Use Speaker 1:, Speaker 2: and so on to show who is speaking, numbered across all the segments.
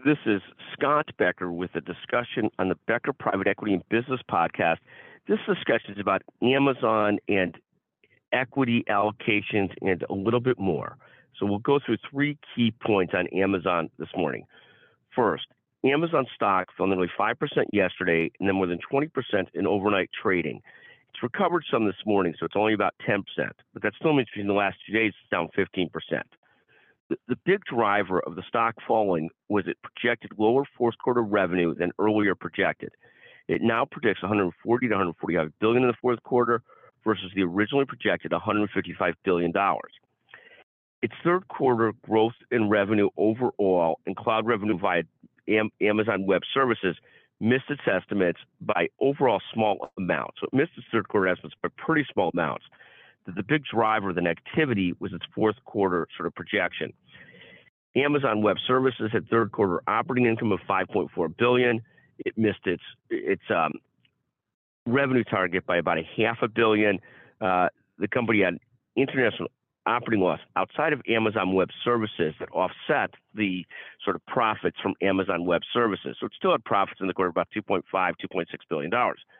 Speaker 1: This is Scott Becker with a discussion on the Becker Private Equity and Business Podcast. This discussion is about Amazon and equity allocations and a little bit more. So we'll go through three key points on Amazon this morning. First, Amazon stock fell nearly 5% yesterday and then more than 20% in overnight trading. It's recovered some this morning, so it's only about 10%, but that still means between the last 2 days it's down 15%. The big driver of the stock falling was it projected lower fourth quarter revenue than earlier projected. It now predicts 140 to 145 billion in the fourth quarter versus the originally projected 155 billion dollars. Its third quarter growth in revenue overall and cloud revenue via Amazon Web Services missed its estimates by overall small amounts. So it missed its third quarter estimates by pretty small amounts. The big driver of the negativity was its fourth quarter sort of projection. Amazon Web Services had third quarter operating income of 5.4 billion. It missed its revenue target by about $500 million. The company had international operating loss outside of Amazon Web Services that offset the sort of profits from Amazon Web Services. So it still had profits in the quarter of about $2.6 billion.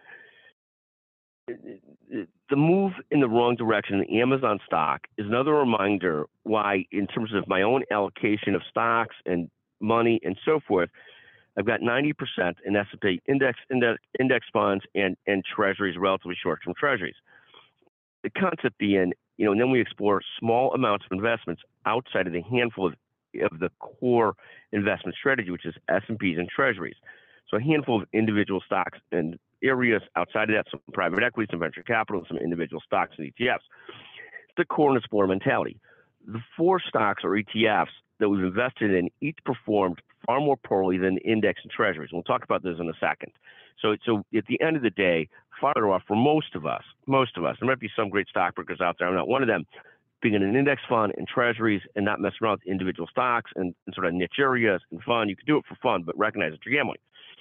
Speaker 1: The move in the wrong direction in the Amazon stock is another reminder why, in terms of my own allocation of stocks and money and so forth, I've got 90% in S&P index funds and treasuries, relatively short-term treasuries. The concept being, and then we explore small amounts of investments outside of the handful of the core investment strategy, which is S&Ps and treasuries. So a handful of individual stocks and areas outside of that, some private equity, some venture capital, some individual stocks and ETFs. It's the core and explorer mentality. The four stocks or ETFs that we've invested in each performed far more poorly than index and treasuries. We'll talk about this in a second. So at the end of the day, farther off for most of us, there might be some great stockbrokers out there. I'm not one of them. Being in an index fund and treasuries and not messing around with individual stocks and sort of niche areas and fun. You can do it for fun, but recognize that you're gambling.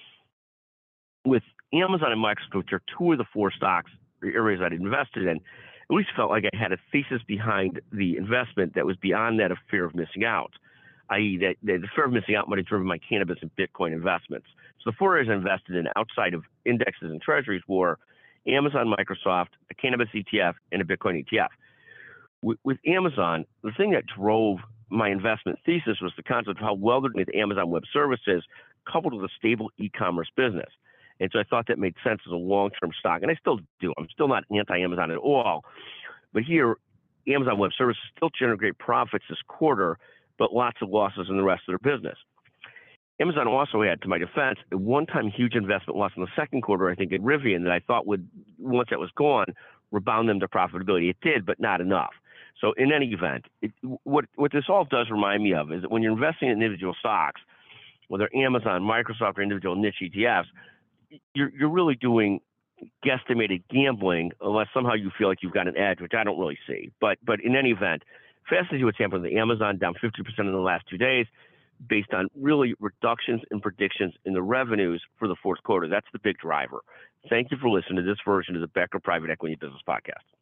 Speaker 1: With Amazon and Microsoft, which are two of the four stocks or areas I'd invested in, at least felt like I had a thesis behind the investment that was beyond that of fear of missing out, i.e. that the fear of missing out might have driven my cannabis and Bitcoin investments. So the four areas I invested in outside of indexes and treasuries were Amazon, Microsoft, a cannabis ETF, and a Bitcoin ETF. With Amazon, the thing that drove my investment thesis was the concept of how well they're doing with Amazon Web Services coupled with a stable e-commerce business. And so I thought that made sense as a long-term stock. And I still do. I'm still not anti-Amazon at all. But here, Amazon Web Services still generate great profits this quarter, but lots of losses in the rest of their business. Amazon also had, to my defense, a one-time huge investment loss in the second quarter, I think, in Rivian that I thought would, once that was gone, rebound them to profitability. It did, but not enough. So in any event, what this all does remind me of is that when you're investing in individual stocks, whether Amazon, Microsoft, or individual niche ETFs, you're really doing guesstimated gambling unless somehow you feel like you've got an edge, which I don't really see. But in any event, fast as you what's happened with Amazon, down 50% in the last 2 days, based on really reductions in predictions in the revenues for the fourth quarter. That's the big driver. Thank you for listening to this version of the Becker Private Equity Business Podcast.